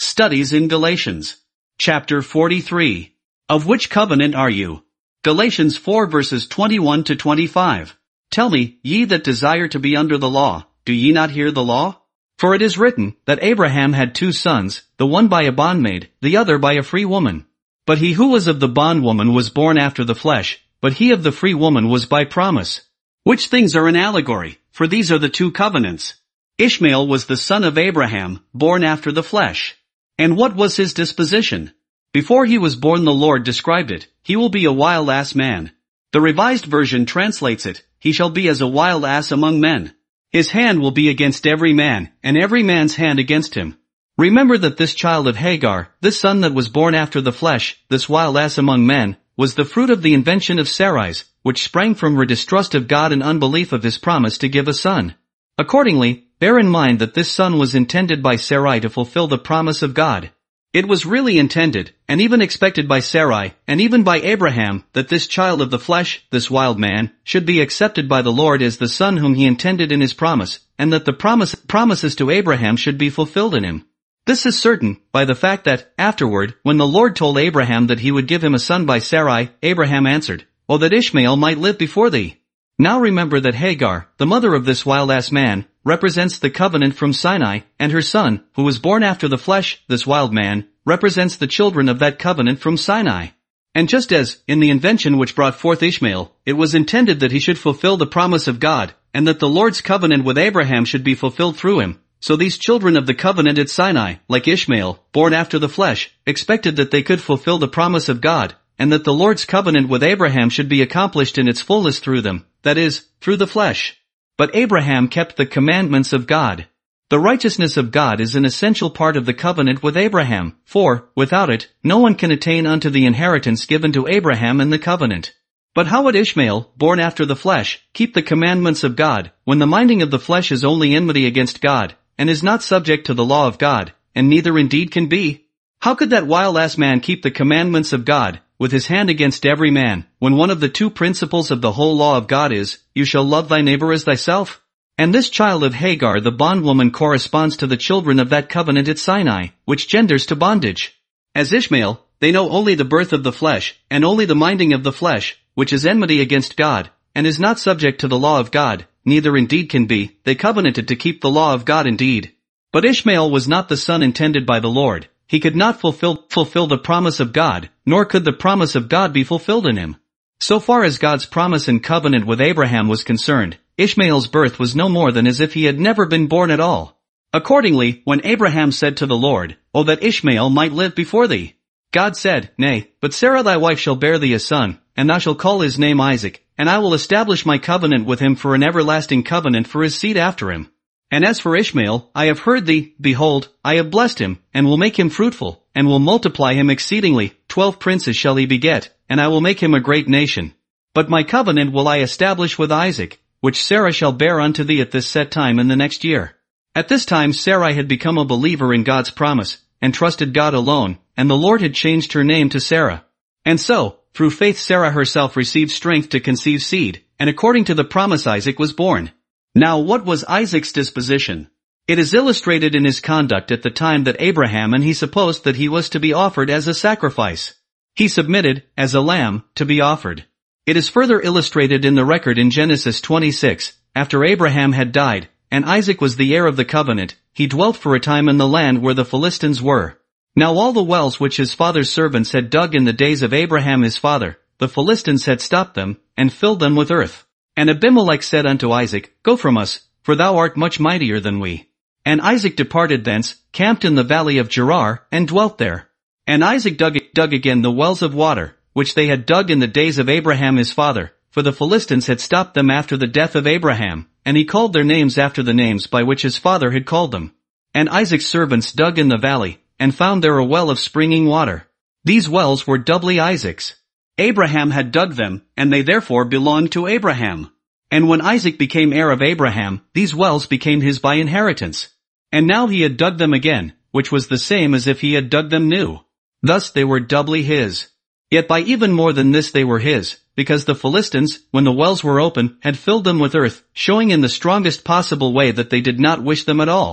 Studies in Galatians. Chapter 43. Of which covenant are you? Galatians 4 verses 21 to 25. Tell me, ye that desire to be under the law, do ye not hear the law? For it is written, that Abraham had 2 sons, the one by a bondmaid, the other by a free woman. But he who was of the bondwoman was born after the flesh, but he of the free woman was by promise. Which things are an allegory, for these are the 2 covenants. Ishmael was the son of Abraham, born after the flesh. And what was his disposition? Before he was born the Lord described it, he will be a wild ass man. The Revised Version translates it, he shall be as a wild ass among men. His hand will be against every man, and every man's hand against him. Remember that this child of Hagar, this son that was born after the flesh, this wild ass among men, was the fruit of the invention of Sarai's, which sprang from her distrust of God and unbelief of his promise to give a son. Accordingly, bear in mind that this son was intended by Sarai to fulfill the promise of God. It was really intended, and even expected by Sarai, and even by Abraham, that this child of the flesh, this wild man, should be accepted by the Lord as the son whom he intended in his promise, and that the promises to Abraham should be fulfilled in him. This is certain, by the fact that, afterward, when the Lord told Abraham that he would give him a son by Sarai, Abraham answered, "Oh, that Ishmael might live before thee." Now remember that Hagar, the mother of this wild-ass man, represents the covenant from Sinai, and her son, who was born after the flesh, this wild man, represents the children of that covenant from Sinai. And just as, in the invention which brought forth Ishmael, it was intended that he should fulfill the promise of God, and that the Lord's covenant with Abraham should be fulfilled through him, so these children of the covenant at Sinai, like Ishmael, born after the flesh, expected that they could fulfill the promise of God, and that the Lord's covenant with Abraham should be accomplished in its fullness through them, that is, through the flesh. But Abraham kept the commandments of God. The righteousness of God is an essential part of the covenant with Abraham, for, without it, no one can attain unto the inheritance given to Abraham in the covenant. But how would Ishmael, born after the flesh, keep the commandments of God, when the minding of the flesh is only enmity against God, and is not subject to the law of God, and neither indeed can be? How could that wild-ass man keep the commandments of God, with his hand against every man, when one of the 2 principles of the whole law of God is, you shall love thy neighbor as thyself? And this child of Hagar the bondwoman corresponds to the children of that covenant at Sinai, which genders to bondage. As Ishmael, they know only the birth of the flesh, and only the minding of the flesh, which is enmity against God, and is not subject to the law of God, neither indeed can be, they covenanted to keep the law of God indeed. But Ishmael was not the son intended by the Lord. He could not fulfill the promise of God, nor could the promise of God be fulfilled in him. So far as God's promise and covenant with Abraham was concerned, Ishmael's birth was no more than as if he had never been born at all. Accordingly, when Abraham said to the Lord, "Oh, that Ishmael might live before thee," God said, "Nay, but Sarah thy wife shall bear thee a son, and thou shalt call his name Isaac, and I will establish my covenant with him for an everlasting covenant for his seed after him. And as for Ishmael, I have heard thee, behold, I have blessed him, and will make him fruitful, and will multiply him exceedingly, 12 princes shall he beget, and I will make him a great nation. But my covenant will I establish with Isaac, which Sarah shall bear unto thee at this set time in the next year." At this time Sarai had become a believer in God's promise, and trusted God alone, and the Lord had changed her name to Sarah. And so, through faith Sarah herself received strength to conceive seed, and according to the promise Isaac was born. Now what was Isaac's disposition? It is illustrated in his conduct at the time that Abraham and he supposed that he was to be offered as a sacrifice. He submitted, as a lamb, to be offered. It is further illustrated in the record in Genesis 26, after Abraham had died, and Isaac was the heir of the covenant, he dwelt for a time in the land where the Philistines were. Now all the wells which his father's servants had dug in the days of Abraham his father, the Philistines had stopped them, and filled them with earth. And Abimelech said unto Isaac, "Go from us, for thou art much mightier than we." And Isaac departed thence, camped in the valley of Gerar, and dwelt there. And Isaac dug again the wells of water, which they had dug in the days of Abraham his father, for the Philistines had stopped them after the death of Abraham, and he called their names after the names by which his father had called them. And Isaac's servants dug in the valley, and found there a well of springing water. These wells were doubly Isaac's. Abraham had dug them, and they therefore belonged to Abraham. And when Isaac became heir of Abraham, these wells became his by inheritance. And now he had dug them again, which was the same as if he had dug them new. Thus they were doubly his. Yet by even more than this they were his, because the Philistines, when the wells were open, had filled them with earth, showing in the strongest possible way that they did not wish them at all.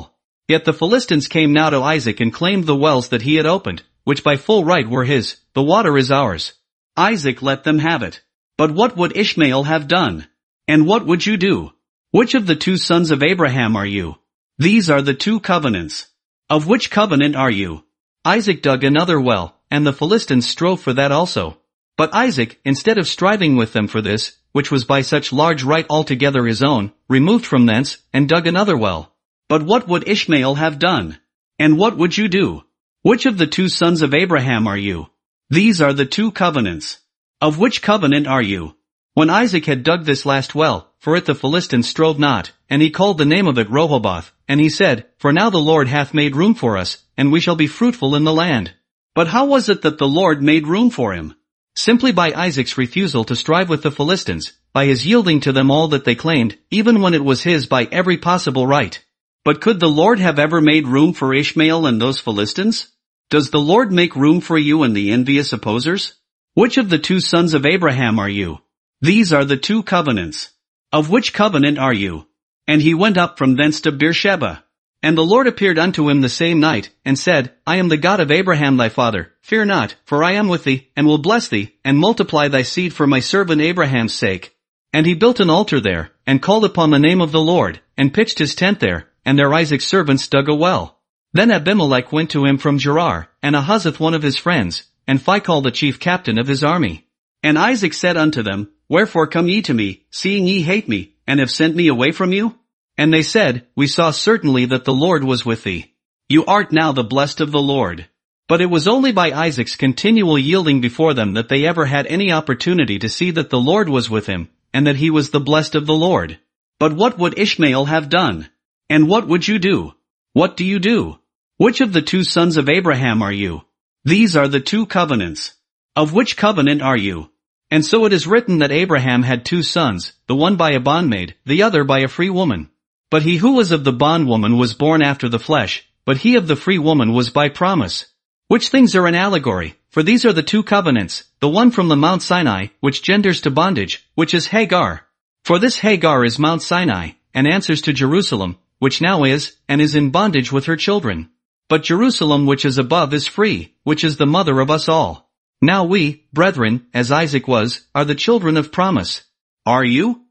Yet the Philistines came now to Isaac and claimed the wells that he had opened, which by full right were his. The water is ours. Isaac let them have it. But what would Ishmael have done? And what would you do? Which of the two sons of Abraham are you? These are the two covenants. Of which covenant are you? Isaac dug another well, and the Philistines strove for that also. But Isaac, instead of striving with them for this, which was by such large right altogether his own, removed from thence, and dug another well. But what would Ishmael have done? And what would you do? Which of the two sons of Abraham are you? These are the two covenants. Of which covenant are you? When Isaac had dug this last well, for it the Philistines strove not, and he called the name of it Rehoboth, and he said, For now the Lord hath made room for us, and we shall be fruitful in the land. But how was it that the Lord made room for him? Simply by Isaac's refusal to strive with the Philistines, by his yielding to them all that they claimed, even when it was his by every possible right. But could the Lord have ever made room for Ishmael and those Philistines? Does the Lord make room for you and the envious opposers? Which of the two sons of Abraham are you? These are the two covenants. Of which covenant are you? And he went up from thence to Beersheba. And the Lord appeared unto him the same night, and said, I am the God of Abraham thy father, fear not, for I am with thee, and will bless thee, and multiply thy seed for my servant Abraham's sake. And he built an altar there, and called upon the name of the Lord, and pitched his tent there, and there Isaac's servants dug a well. Then Abimelech went to him from Gerar, and Ahuzzath one of his friends, and Phicol the chief captain of his army. And Isaac said unto them, Wherefore come ye to me, seeing ye hate me, and have sent me away from you? And they said, We saw certainly that the Lord was with thee. You art now the blessed of the Lord. But it was only by Isaac's continual yielding before them that they ever had any opportunity to see that the Lord was with him, and that he was the blessed of the Lord. But what would Ishmael have done? And what would you do? What do you do? Which of the two sons of Abraham are you? These are the two covenants. Of which covenant are you? And so it is written that Abraham had two sons, the one by a bondmaid, the other by a free woman. But he who was of the bondwoman was born after the flesh, but he of the free woman was by promise. Which things are an allegory, for these are the two covenants, the one from the Mount Sinai, which genders to bondage, which is Hagar. For this Hagar is Mount Sinai, and answers to Jerusalem, which now is, and is in bondage with her children. But Jerusalem which is above is free, which is the mother of us all. Now we, brethren, as Isaac was, are the children of promise. Are you?